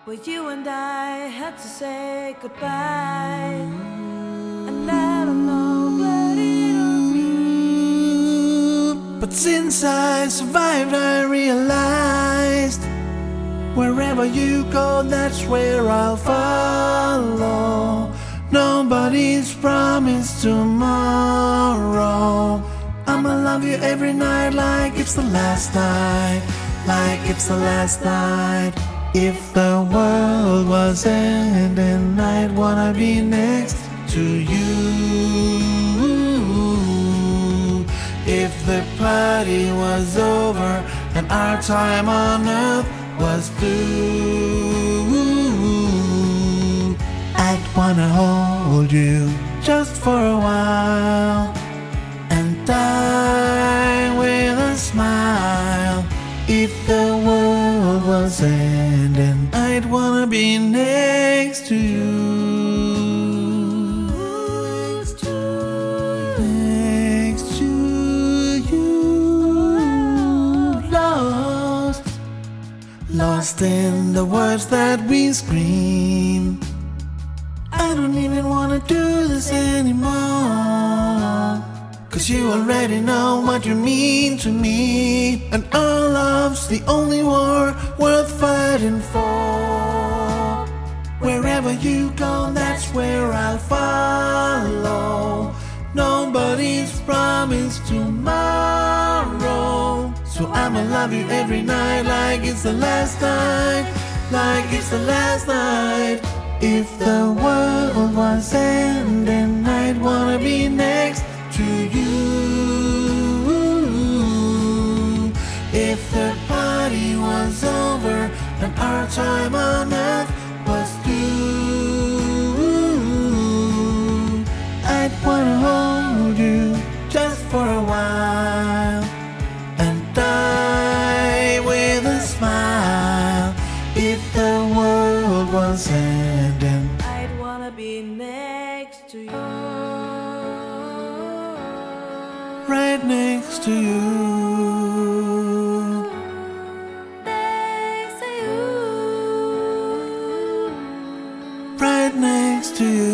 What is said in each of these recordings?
But you and I had to say goodbye, and I don't know what it all means. But since I survived, I realized wherever you go, that's where I'll follow. Nobody's promised tomorrow. I'ma love you every night like it's the last night, like it's the last night. If the world was ending, I'd wanna be next to you. If the party was over and our time on earth was through, I'd wanna hold you just for a while and die with a smile. If the world was ending, I'd wanna be next to you. Next to you. Lost in the words that we scream. I don't even wanna do this anymore, 'cause you already know what you mean to me, and our love's the only war worth fighting for. Wherever you go, that's where I'll follow. Nobody's promised tomorrow, so I'ma love you every night like it's the last night, like it's the last night. If the world was ending, I'd wanna be next to you. If the party was over and our time on earth was through, I'd wanna hold you just for a while and die with a smile. If the world was ending, I'd wanna be next to you. right next to you. Next to you. Right next to you.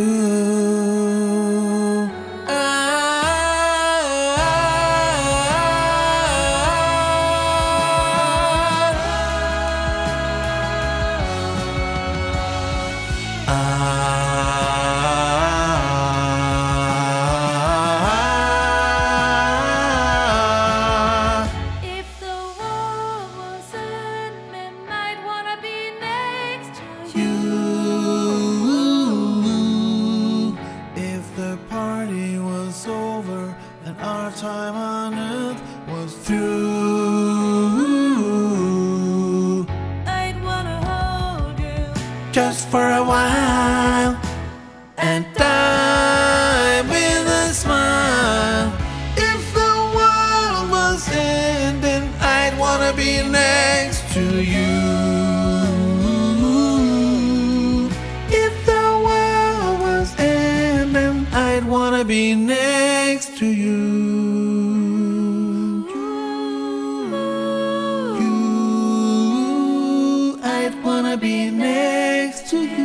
If the world was ending, I'd wanna be next to you. If the party was over and our time on earth was through, I'd wanna hold you just for a while and die with a smile. If the world was ending, I'd wanna be next to you. If the world was ending, I'd wanna be next to you. You, I'd wanna be next to you.